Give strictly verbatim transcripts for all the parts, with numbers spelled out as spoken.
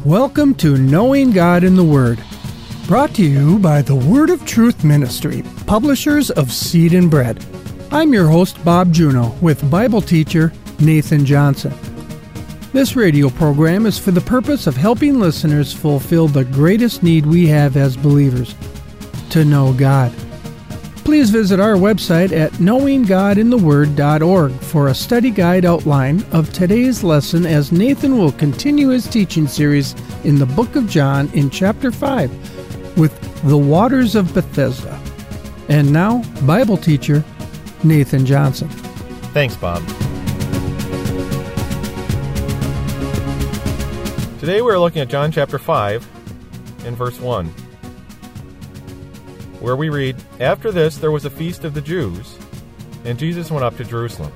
Welcome to Knowing God in the Word, brought to you by the Word of Truth Ministry, publishers of Seed and Bread. I'm your host, Bob Juno, with Bible teacher Nathan Johnson. This radio program is for the purpose of helping listeners fulfill the greatest need we have as believers, to know God. Please visit our website at knowing god in the word dot org for a study guide outline of today's lesson as Nathan will continue his teaching series in the book of John in chapter five with the waters of Bethesda. And now, Bible teacher Nathan Johnson. Thanks, Bob. Today we're looking at John chapter five and verse one, where we read, "After this there was a feast of the Jews, and Jesus went up to Jerusalem."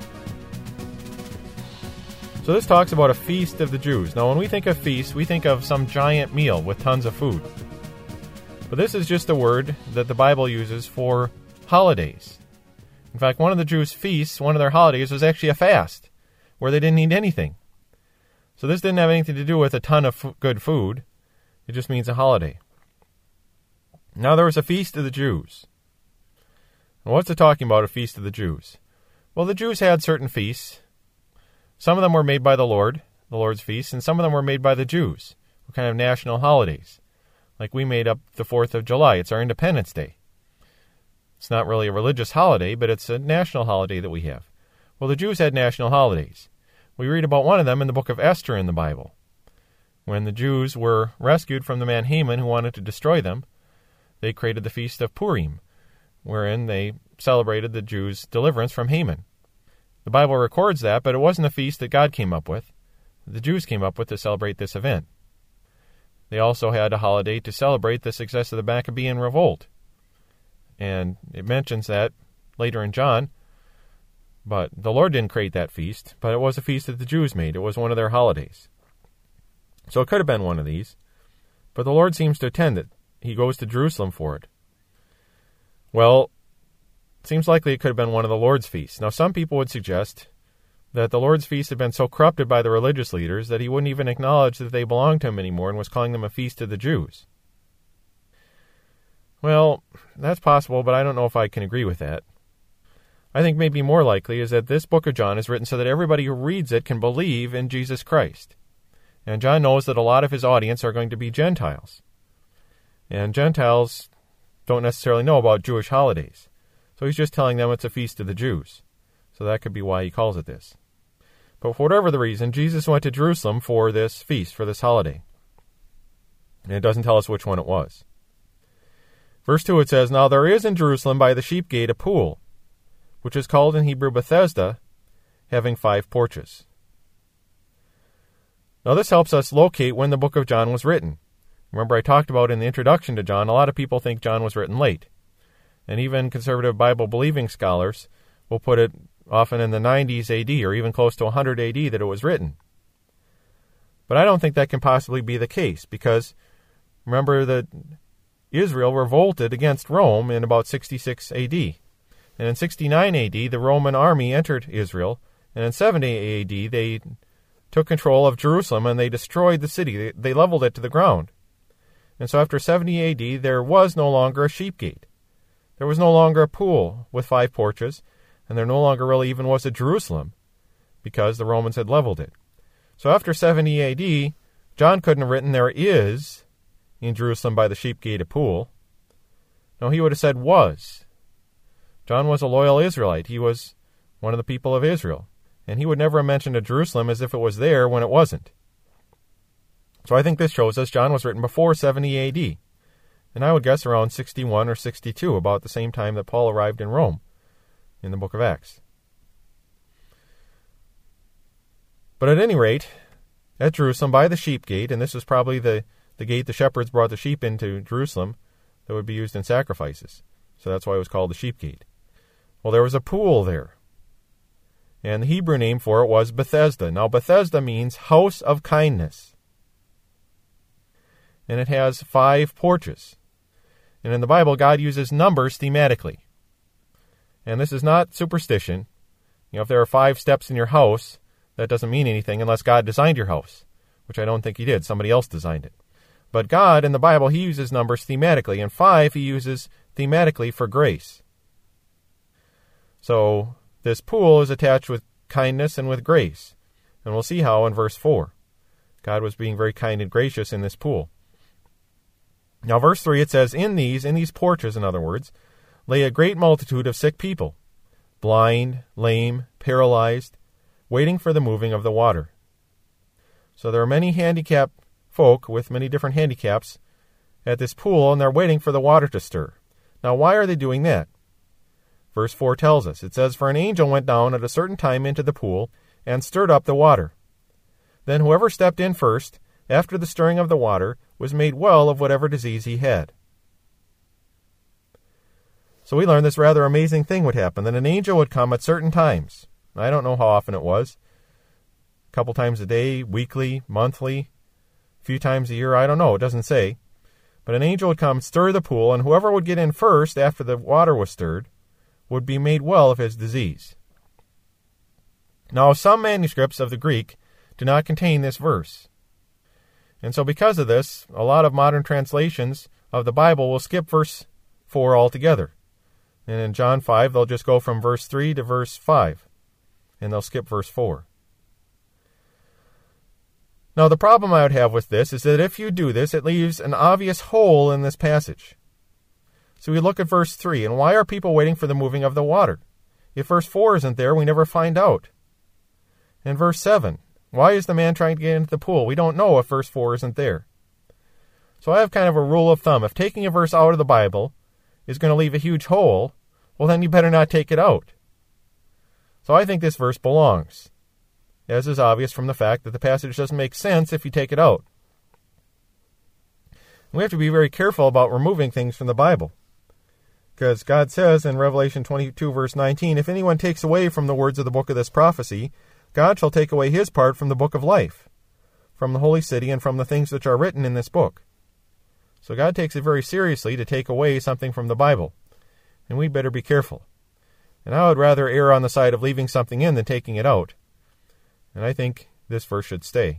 So this talks about a feast of the Jews. Now when we think of feast, we think of some giant meal with tons of food. But this is just a word that the Bible uses for holidays. In fact, one of the Jews' feasts, one of their holidays, was actually a fast, where they didn't eat anything. So this didn't have anything to do with a ton of f- good food. It just means a holiday. Now there was a feast of the Jews. And what's it talking about, a feast of the Jews? Well, the Jews had certain feasts. Some of them were made by the Lord, the Lord's feasts, and some of them were made by the Jews, kind of national holidays. Like we made up the fourth of July. It's our Independence Day. It's not really a religious holiday, but it's a national holiday that we have. Well, the Jews had national holidays. We read about one of them in the book of Esther in the Bible. When the Jews were rescued from the man Haman who wanted to destroy them, they created the Feast of Purim, wherein they celebrated the Jews' deliverance from Haman. The Bible records that, but it wasn't a feast that God came up with. The Jews came up with to celebrate this event. They also had a holiday to celebrate the success of the Maccabean revolt. And it mentions that later in John, but the Lord didn't create that feast, but it was a feast that the Jews made. It was one of their holidays. So it could have been one of these, but the Lord seems to attend it. He goes to Jerusalem for it. Well, it seems likely it could have been one of the Lord's feasts. Now, some people would suggest that the Lord's feast had been so corrupted by the religious leaders that he wouldn't even acknowledge that they belonged to him anymore and was calling them a feast of the Jews. Well, that's possible, but I don't know if I can agree with that. I think maybe more likely is that this book of John is written so that everybody who reads it can believe in Jesus Christ. And John knows that a lot of his audience are going to be Gentiles. And Gentiles don't necessarily know about Jewish holidays. So he's just telling them it's a feast of the Jews. So that could be why he calls it this. But for whatever the reason, Jesus went to Jerusalem for this feast, for this holiday. And it doesn't tell us which one it was. Verse two, it says, "Now there is in Jerusalem by the sheep gate a pool, which is called in Hebrew Bethesda, having five porches." Now this helps us locate when the book of John was written. Remember I talked about in the introduction to John, a lot of people think John was written late. And even conservative Bible-believing scholars will put it often in the nineties A D or even close to one hundred A D that it was written. But I don't think that can possibly be the case because remember that Israel revolted against Rome in about sixty-six A D. And in sixty-nine A D, the Roman army entered Israel. And in seventy A D, they took control of Jerusalem and they destroyed the city. They, they leveled it to the ground. And so after seventy A D, there was no longer a sheep gate. There was no longer a pool with five porches, and there no longer really even was a Jerusalem because the Romans had leveled it. So after seventy A D, John couldn't have written there is in Jerusalem by the sheep gate a pool. No, he would have said was. John was a loyal Israelite. He was one of the people of Israel. And he would never have mentioned a Jerusalem as if it was there when it wasn't. So I think this shows us John was written before seventy A D. And I would guess around sixty-one or sixty-two, about the same time that Paul arrived in Rome in the book of Acts. But at any rate, at Jerusalem by the sheep gate, and this was probably the, the gate the shepherds brought the sheep into Jerusalem that would be used in sacrifices. So that's why it was called the sheep gate. Well, there was a pool there. And the Hebrew name for it was Bethesda. Now, Bethesda means house of kindness. And it has five porches. And in the Bible, God uses numbers thematically. And this is not superstition. You know, if there are five steps in your house, that doesn't mean anything unless God designed your house. which I don't think he did. Somebody else designed it. But God, in the Bible, he uses numbers thematically, and five he uses thematically for grace. So this pool is attached with kindness and with grace. And we'll see how in verse four. God was being very kind and gracious in this pool. Now, verse three, it says, In these, in these porches, in other words, lay a great multitude of sick people, blind, lame, paralyzed, waiting for the moving of the water. So there are many handicapped folk with many different handicaps at this pool, and they're waiting for the water to stir. Now, why are they doing that? Verse four tells us. It says, For an angel went down at a certain time into the pool and stirred up the water. Then whoever stepped in first, after the stirring of the water, was made well of whatever disease he had. So we learned this rather amazing thing would happen, that an angel would come at certain times. I don't know how often it was. A couple times a day, weekly, monthly, a few times a year, I don't know, it doesn't say. But an angel would come, stir the pool, and whoever would get in first after the water was stirred would be made well of his disease. Now, some manuscripts of the Greek do not contain this verse. And so because of this, a lot of modern translations of the Bible will skip verse four altogether. And in John five, they'll just go from verse three to verse five. And they'll skip verse four. Now, the problem I would have with this is that if you do this, it leaves an obvious hole in this passage. So we look at verse three, and why are people waiting for the moving of the water? If verse four isn't there, we never find out. And verse seven, why is the man trying to get into the pool? We don't know if verse four isn't there. So I have kind of a rule of thumb. If taking a verse out of the Bible is going to leave a huge hole, well, then you better not take it out. So I think this verse belongs, as is obvious from the fact that the passage doesn't make sense if you take it out. We have to be very careful about removing things from the Bible, because God says in Revelation twenty-two, verse nineteen, If anyone takes away from the words of the book of this prophecy, God shall take away his part from the book of life, from the holy city, and from the things which are written in this book. So God takes it very seriously to take away something from the Bible, and we better be careful. And I would rather err on the side of leaving something in than taking it out. And I think this verse should stay.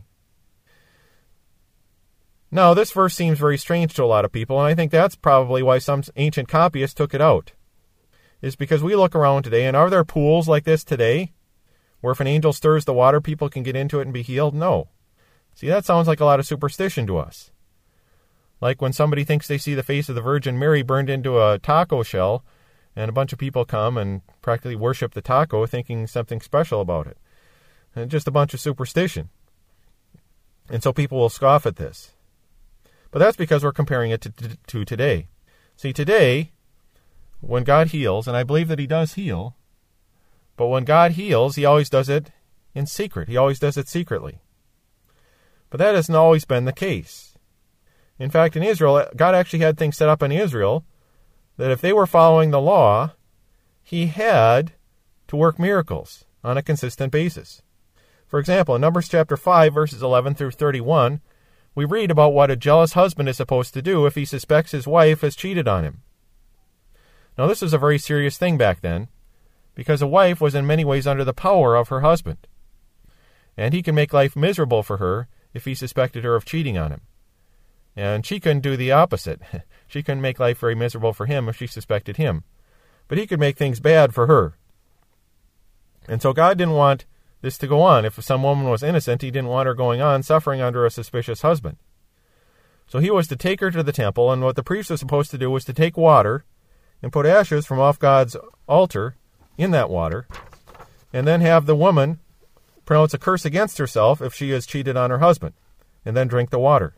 Now, this verse seems very strange to a lot of people, and I think that's probably why some ancient copyists took it out. Is because we look around today, and are there pools like this today, where if an angel stirs the water, people can get into it and be healed? No. See, that sounds like a lot of superstition to us. Like when somebody thinks they see the face of the Virgin Mary burned into a taco shell, and a bunch of people come and practically worship the taco, thinking something special about it. And just a bunch of superstition. And so people will scoff at this. But that's because we're comparing it to, to, to today. See, today, when God heals, and I believe that he does heal, but when God heals, he always does it in secret. He always does it secretly. But that hasn't always been the case. In fact, in Israel, God actually had things set up in Israel that if they were following the law, he had to work miracles on a consistent basis. For example, in Numbers chapter five, verses eleven through thirty-one, we read about what a jealous husband is supposed to do if he suspects his wife has cheated on him. Now, this was a very serious thing back then, because a wife was in many ways under the power of her husband. And he can make life miserable for her if he suspected her of cheating on him. And she couldn't do the opposite. She couldn't make life very miserable for him if she suspected him. But he could make things bad for her. And so God didn't want this to go on. If some woman was innocent, he didn't want her going on suffering under a suspicious husband. So he was to take her to the temple, and what the priest was supposed to do was to take water and put ashes from off God's altar in that water, and then have the woman pronounce a curse against herself if she has cheated on her husband, and then drink the water.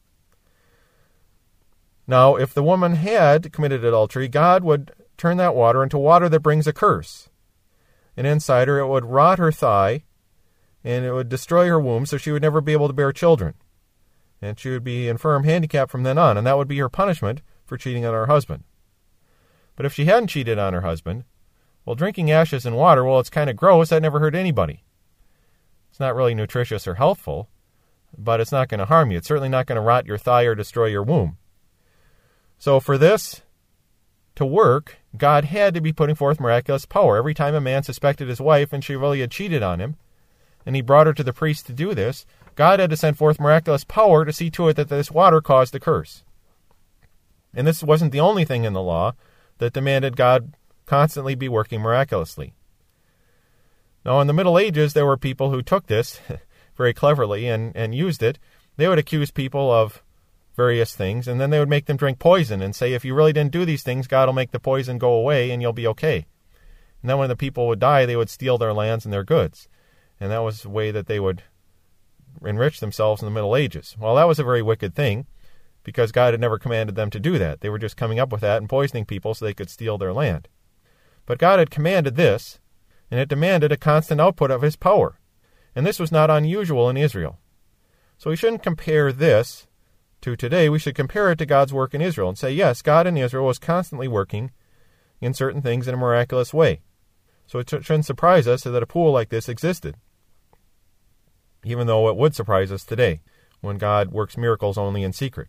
Now, if the woman had committed adultery, God would turn that water into water that brings a curse. And inside her, it would rot her thigh, and it would destroy her womb, so she would never be able to bear children. And she would be infirm, handicapped from then on, and that would be her punishment for cheating on her husband. But if she hadn't cheated on her husband, well, drinking ashes and water, well, it's kind of gross. That never hurt anybody. It's not really nutritious or healthful, but it's not going to harm you. It's certainly not going to rot your thigh or destroy your womb. So for this to work, God had to be putting forth miraculous power. Every time a man suspected his wife and she really had cheated on him, and he brought her to the priest to do this, God had to send forth miraculous power to see to it that this water caused the curse. And this wasn't the only thing in the law that demanded God constantly be working miraculously. Now, in the Middle Ages, there were people who took this very cleverly and, and used it. They would accuse people of various things, and then they would make them drink poison and say, if you really didn't do these things, God will make the poison go away and you'll be okay. And then when the people would die, they would steal their lands and their goods. And that was the way that they would enrich themselves in the Middle Ages. Well, that was a very wicked thing, because God had never commanded them to do that. They were just coming up with that and poisoning people so they could steal their land. But God had commanded this, and it demanded a constant output of his power. And this was not unusual in Israel. So we shouldn't compare this to today. We should compare it to God's work in Israel and say, yes, God in Israel was constantly working in certain things in a miraculous way. So it shouldn't surprise us that a pool like this existed, even though it would surprise us today when God works miracles only in secret.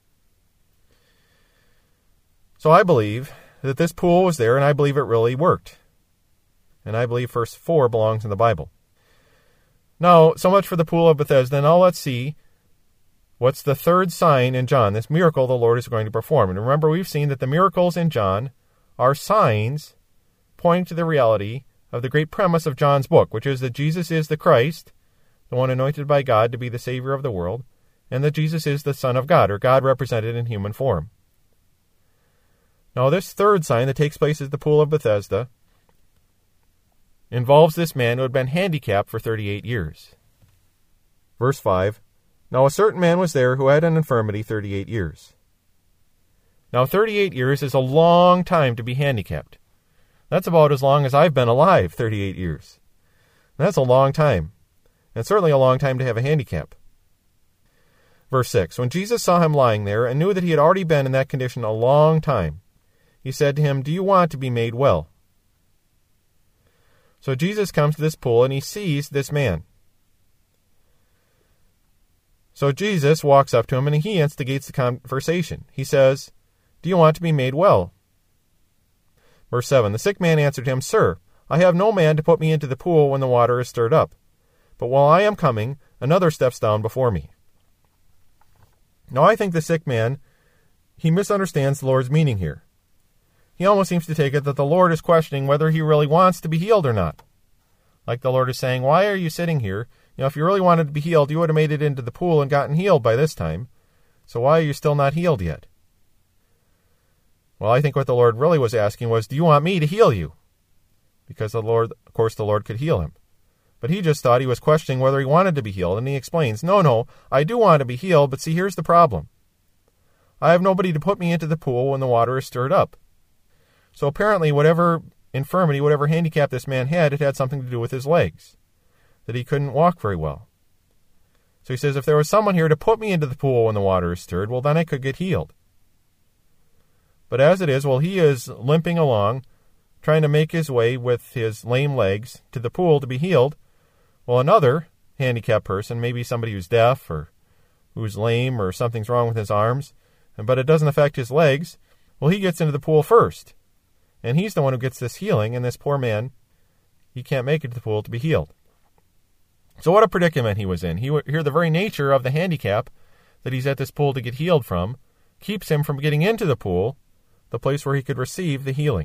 So I believe that this pool was there, and I believe it really worked. And I believe verse four belongs in the Bible. Now, so much for the pool of Bethesda. Now let's see what's the third sign in John, this miracle the Lord is going to perform. And remember, we've seen that the miracles in John are signs pointing to the reality of the great premise of John's book, which is that Jesus is the Christ, the one anointed by God to be the Savior of the world, and that Jesus is the Son of God, or God represented in human form. Now, this third sign that takes place at the pool of Bethesda involves this man who had been handicapped for thirty-eight years. Verse five, now a certain man was there who had an infirmity thirty-eight years. Now, thirty-eight years is a long time to be handicapped. That's about as long as I've been alive, thirty-eight years. That's a long time, and certainly a long time to have a handicap. Verse six, when Jesus saw him lying there and knew that he had already been in that condition a long time, he said to him, do you want to be made well? So Jesus comes to this pool and he sees this man. So Jesus walks up to him and he instigates the conversation. He says, do you want to be made well? Verse seven, the sick man answered him, Sir, I have no man to put me into the pool when the water is stirred up. But while I am coming, another steps down before me. Now I think the sick man, he misunderstands the Lord's meaning here. He almost seems to take it that the Lord is questioning whether he really wants to be healed or not. Like the Lord is saying, why are you sitting here? You know, if you really wanted to be healed, you would have made it into the pool and gotten healed by this time. So why are you still not healed yet? Well, I think what the Lord really was asking was, do you want me to heal you? Because the Lord, of course, the Lord could heal him. But he just thought he was questioning whether he wanted to be healed, and he explains, no, no, I do want to be healed, but see, here's the problem. I have nobody to put me into the pool when the water is stirred up. So apparently whatever infirmity, whatever handicap this man had, it had something to do with his legs, that he couldn't walk very well. So he says, if there was someone here to put me into the pool when the water is stirred, well, then I could get healed. But as it is, well, he is limping along, trying to make his way with his lame legs to the pool to be healed. Well, another handicapped person, maybe somebody who's deaf or who's lame or something's wrong with his arms, but it doesn't affect his legs, well, he gets into the pool first. And he's the one who gets this healing, and this poor man, he can't make it to the pool to be healed. So what a predicament he was in. He, here, the very nature of the handicap that he's at this pool to get healed from keeps him from getting into the pool, the place where he could receive the healing.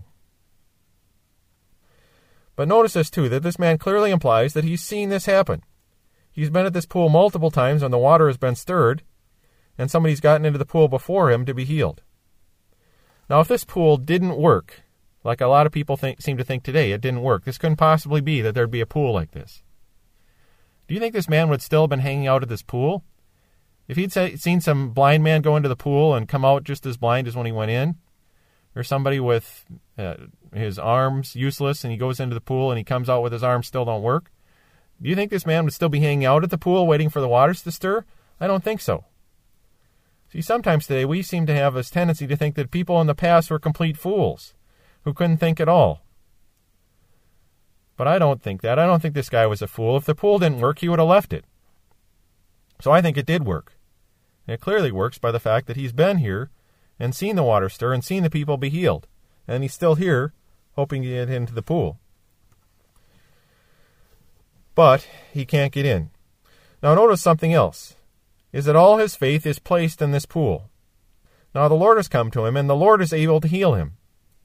But notice this, too, that this man clearly implies that he's seen this happen. He's been at this pool multiple times when the water has been stirred, and somebody's gotten into the pool before him to be healed. Now, if this pool didn't work, like a lot of people think, seem to think today, it didn't work, this couldn't possibly be that there'd be a pool like this. Do you think this man would still have been hanging out at this pool? If he'd say, seen some blind man go into the pool and come out just as blind as when he went in, or somebody with uh, his arms useless and he goes into the pool and he comes out with his arms still don't work, do you think this man would still be hanging out at the pool waiting for the waters to stir? I don't think so. See, sometimes today we seem to have this tendency to think that people in the past were complete fools who couldn't think at all. But I don't think that. I don't think this guy was a fool. If the pool didn't work, he would have left it. So I think it did work. And it clearly works by the fact that he's been here and seen the water stir and seen the people be healed. And he's still here, hoping to get into the pool. but he can't get in. Now notice something else, is that all his faith is placed in this pool. Now the Lord has come to him, and the Lord is able to heal him.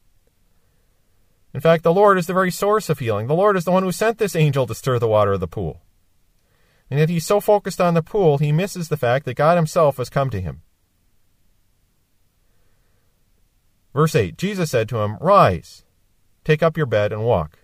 In fact, the Lord is the very source of healing. The Lord is the one who sent this angel to stir the water of the pool. And yet he's so focused on the pool, he misses the fact that God himself has come to him. Verse eight, Jesus said to him, "Rise, take up your bed and walk."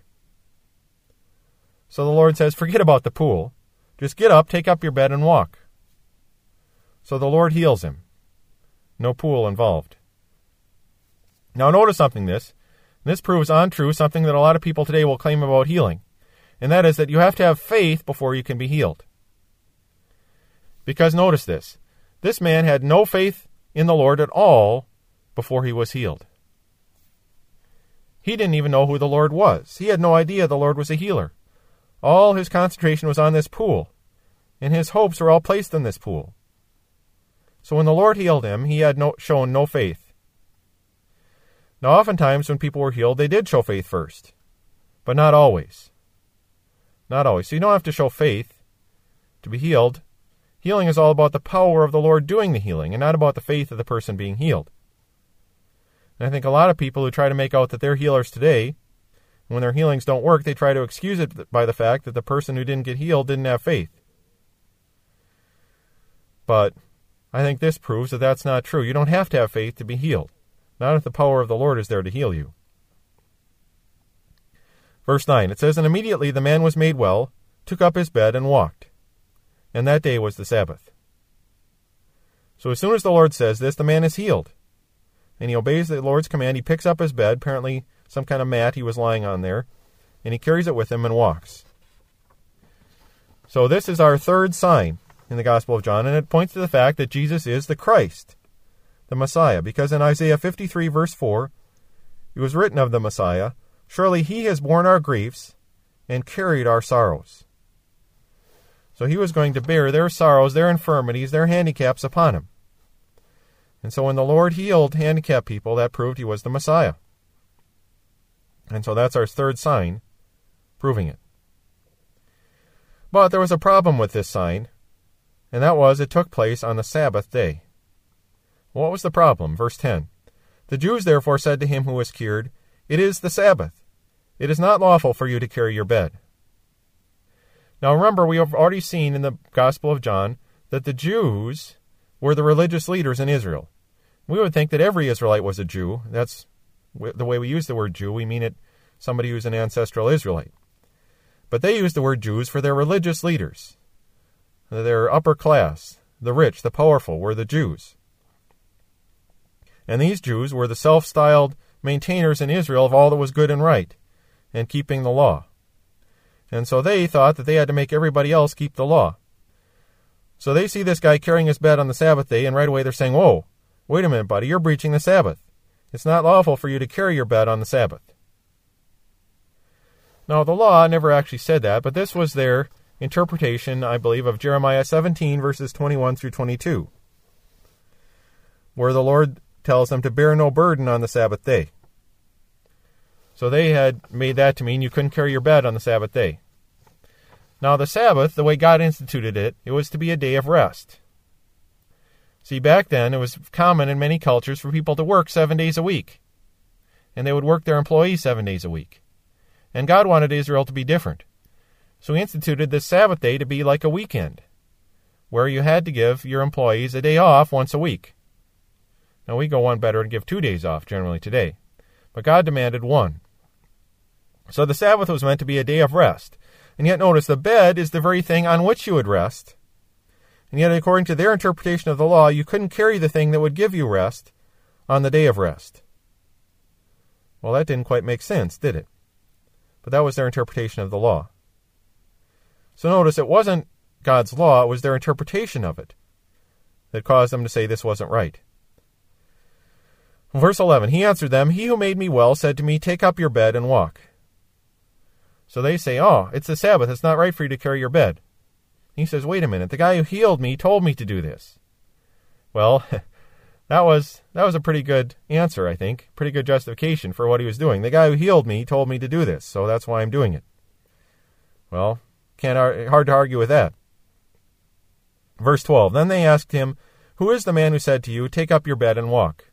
So the Lord says, forget about the pool. Just get up, take up your bed and walk. So the Lord heals him. No pool involved. Now notice something this. This proves untrue something that a lot of people today will claim about healing. And that is that you have to have faith before you can be healed. Because notice this. This man had no faith in the Lord at all before he was healed. He didn't even know who the Lord was. He had no idea the Lord was a healer. All his concentration was on this pool, and his hopes were all placed in this pool. So when the Lord healed him, he had no, shown no faith. Now oftentimes when people were healed, they did show faith first, but not always. Not always. So you don't have to show faith to be healed. Healing is all about the power of the Lord doing the healing, and not about the faith of the person being healed. And I think a lot of people who try to make out that they're healers today, when their healings don't work, they try to excuse it by the fact that the person who didn't get healed didn't have faith. But I think this proves that that's not true. You don't have to have faith to be healed, not if the power of the Lord is there to heal you. Verse nine, it says, "And immediately the man was made well, took up his bed, and walked. And that day was the Sabbath." So as soon as the Lord says this, the man is healed. And he obeys the Lord's command. He picks up his bed, apparently some kind of mat he was lying on there, and he carries it with him and walks. So this is our third sign in the Gospel of John, and it points to the fact that Jesus is the Christ, the Messiah, because in Isaiah fifty-three, verse four, it was written of the Messiah, "Surely he has borne our griefs and carried our sorrows." So he was going to bear their sorrows, their infirmities, their handicaps upon him. And so when the Lord healed handicapped people, that proved he was the Messiah. And so that's our third sign, proving it. But there was a problem with this sign, and that was it took place on the Sabbath day. What was the problem? Verse ten. "The Jews therefore said to him who was cured, 'It is the Sabbath. It is not lawful for you to carry your bed.'" Now remember, we have already seen in the Gospel of John that the Jews were the religious leaders in Israel. We would think that every Israelite was a Jew. That's the way we use the word Jew. We mean it somebody who's an ancestral Israelite. But they used the word Jews for their religious leaders. Their upper class, the rich, the powerful, were the Jews. And these Jews were the self-styled maintainers in Israel of all that was good and right, and keeping the law. And so they thought that they had to make everybody else keep the law. So they see this guy carrying his bed on the Sabbath day, and right away they're saying, "Whoa, wait a minute, buddy, you're breaching the Sabbath. It's not lawful for you to carry your bed on the Sabbath." Now, the law never actually said that, but this was their interpretation, I believe, of Jeremiah seventeen, verses twenty-one through twenty-two, where the Lord tells them to bear no burden on the Sabbath day. So they had made that to mean you couldn't carry your bed on the Sabbath day. Now, the Sabbath, the way God instituted it, it was to be a day of rest. See, back then, it was common in many cultures for people to work seven days a week, and they would work their employees seven days a week. And God wanted Israel to be different. So he instituted this Sabbath day to be like a weekend, where you had to give your employees a day off once a week. Now, we go one better and give two days off generally today, but God demanded one. So the Sabbath was meant to be a day of rest. And yet notice, the bed is the very thing on which you would rest. And yet, according to their interpretation of the law, you couldn't carry the thing that would give you rest on the day of rest. Well, that didn't quite make sense, did it? But that was their interpretation of the law. So notice, it wasn't God's law, it was their interpretation of it that caused them to say this wasn't right. Verse eleven, "He answered them, 'He who made me well said to me, take up your bed and walk.'" So they say, "Oh, it's the Sabbath. It's not right for you to carry your bed." He says, "Wait a minute. The guy who healed me told me to do this." Well, that was that was a pretty good answer, I think. Pretty good justification for what he was doing. The guy who healed me told me to do this, so that's why I'm doing it. Well, Can't ar- hard to argue with that. Verse twelve, then they asked him, who is the man who said to you, take up your bed and walk?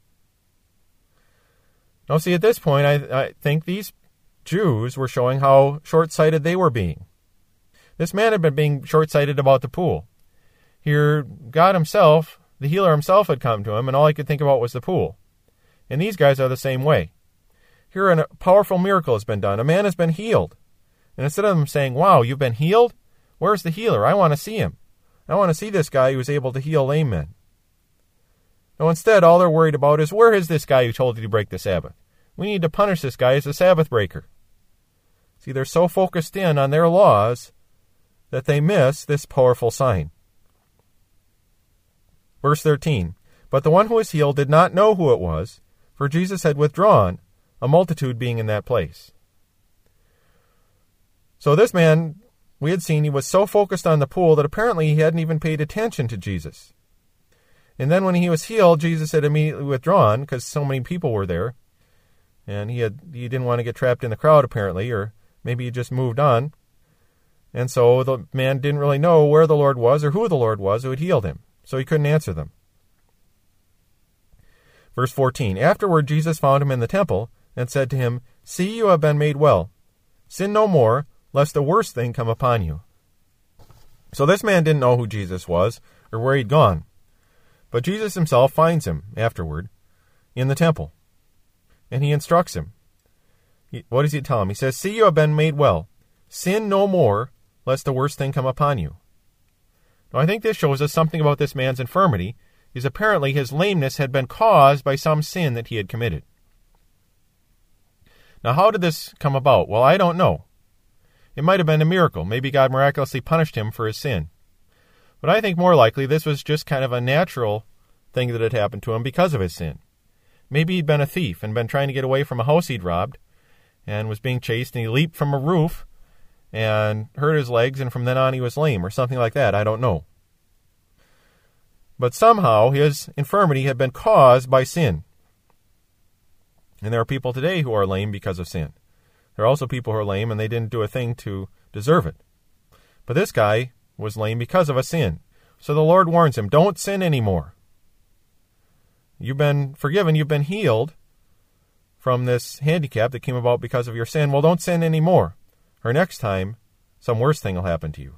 Now see, at this point, I, I think these Jews were showing how short-sighted they were being. This man had been being short-sighted about the pool. Here, God himself, the healer himself, had come to him, and all he could think about was the pool. And these guys are the same way. Here, a powerful miracle has been done. A man has been healed. And instead of them saying, wow, you've been healed? Where's the healer? I want to see him. I want to see this guy who's able to heal lame men. No, instead, all they're worried about is, where is this guy who told you to break the Sabbath? We need to punish this guy as a Sabbath breaker. See, they're so focused in on their laws that they miss this powerful sign. Verse thirteen, but the one who was healed did not know who it was, for Jesus had withdrawn, a multitude being in that place. So this man, we had seen, he was so focused on the pool that apparently he hadn't even paid attention to Jesus. And then when he was healed, Jesus had immediately withdrawn because so many people were there. And he had he didn't want to get trapped in the crowd, apparently, or maybe he just moved on. And so the man didn't really know where the Lord was or who the Lord was who had healed him. So he couldn't answer them. Verse fourteen, afterward Jesus found him in the temple and said to him, see, you have been made well. Sin no more, lest the worst thing come upon you. So this man didn't know who Jesus was or where he'd gone. But Jesus himself finds him afterward in the temple. And he instructs him. He, what does he tell him? He says, see, you have been made well. Sin no more, lest the worst thing come upon you. Now, I think this shows us something about this man's infirmity, is apparently his lameness had been caused by some sin that he had committed. Now, how did this come about? Well, I don't know. It might have been a miracle. Maybe God miraculously punished him for his sin. But I think more likely this was just kind of a natural thing that had happened to him because of his sin. Maybe he'd been a thief and been trying to get away from a house he'd robbed and was being chased, and he leaped from a roof and hurt his legs, and from then on he was lame or something like that. I don't know. But somehow his infirmity had been caused by sin. And there are people today who are lame because of sin. There are also people who are lame and they didn't do a thing to deserve it. But this guy was lame because of a sin. So the Lord warns him, don't sin anymore. You've been forgiven, you've been healed from this handicap that came about because of your sin. Well, don't sin anymore, or next time some worse thing will happen to you.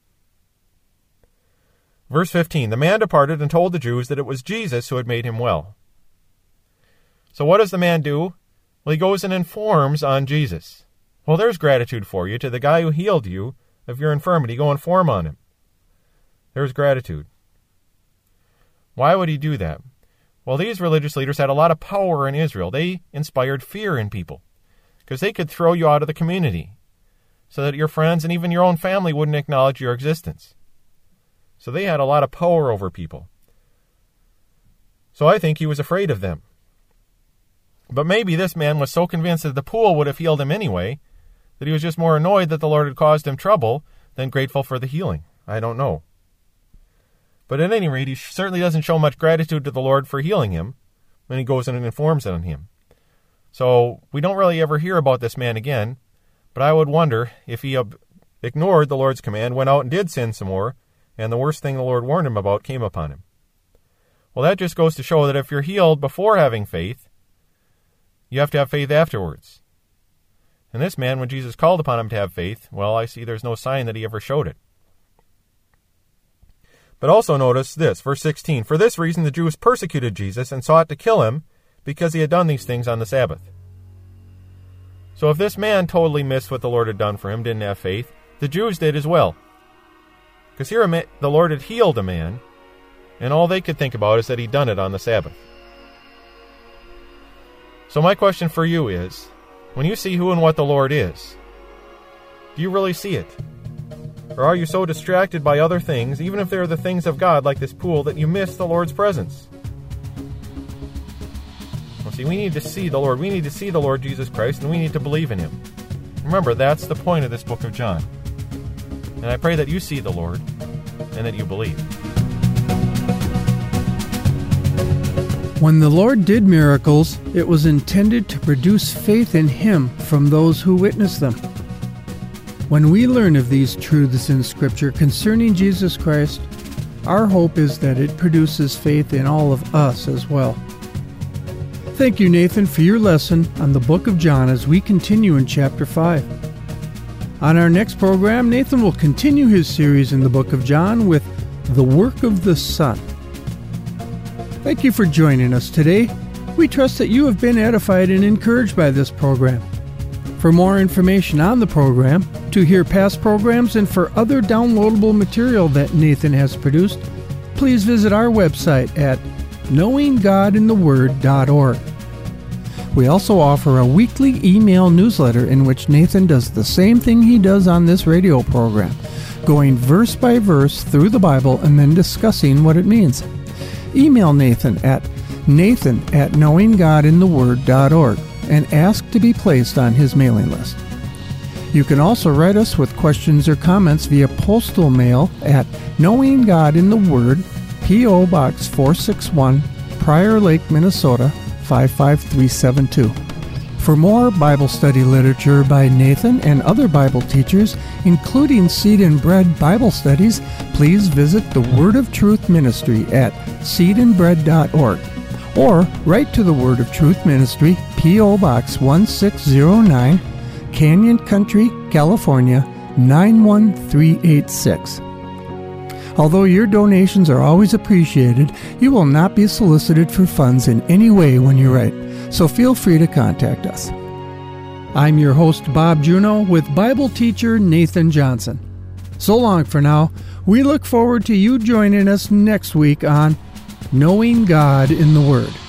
Verse fifteen, the man departed and told the Jews that it was Jesus who had made him well. So what does the man do? Well, he goes and informs on Jesus. Well, there's gratitude for you to the guy who healed you of your infirmity. Go inform on him. There's gratitude. Why would he do that? Well, these religious leaders had a lot of power in Israel. They inspired fear in people because they could throw you out of the community so that your friends and even your own family wouldn't acknowledge your existence. So they had a lot of power over people. So I think he was afraid of them. But maybe this man was so convinced that the pool would have healed him anyway that he was just more annoyed that the Lord had caused him trouble than grateful for the healing. I don't know. But at any rate, he certainly doesn't show much gratitude to the Lord for healing him when he goes in and informs on him. So we don't really ever hear about this man again, but I would wonder if he ignored the Lord's command, went out and did sin some more, and the worst thing the Lord warned him about came upon him. Well, that just goes to show that if you're healed before having faith, you have to have faith afterwards. And this man, when Jesus called upon him to have faith, well, I see there's no sign that he ever showed it. But also notice this, verse sixteen, for this reason the Jews persecuted Jesus and sought to kill him because he had done these things on the Sabbath. So if this man totally missed what the Lord had done for him, didn't have faith, the Jews did as well. Because here the Lord had healed a man, and all they could think about is that he'd done it on the Sabbath. So my question for you is, when you see who and what the Lord is, do you really see it? Or are you so distracted by other things, even if they're the things of God, like this pool, that you miss the Lord's presence? Well, see, we need to see the Lord. We need to see the Lord Jesus Christ, and we need to believe in him. Remember, that's the point of this book of John. And I pray that you see the Lord, and that you believe. When the Lord did miracles, it was intended to produce faith in him from those who witnessed them. When we learn of these truths in Scripture concerning Jesus Christ, our hope is that it produces faith in all of us as well. Thank you, Nathan, for your lesson on the book of John as we continue in chapter five. On our next program, Nathan will continue his series in the book of John with the work of the Son. Thank you for joining us today. We trust that you have been edified and encouraged by this program. For more information on the program, to hear past programs, and for other downloadable material that Nathan has produced, please visit our website at knowing god in the word dot org. We also offer a weekly email newsletter in which Nathan does the same thing he does on this radio program, going verse by verse through the Bible and then discussing what it means. Email Nathan at nathan at knowing god in the word dot org and ask to be placed on his mailing list. You can also write us with questions or comments via postal mail at Knowing God in the Word, P O. Box four sixty-one, Prior Lake, Minnesota five five three seven two. For more Bible study literature by Nathan and other Bible teachers, including Seed and Bread Bible studies, please visit the Word of Truth Ministry at seed and bread dot org or write to the Word of Truth Ministry, P O. Box one six zero nine, Canyon Country, California nine one three eight six. Although your donations are always appreciated, you will not be solicited for funds in any way when you write, so feel free to contact us. I'm your host, Bob Juno, with Bible teacher Nathan Johnson. So long for now. We look forward to you joining us next week on Knowing God in the Word.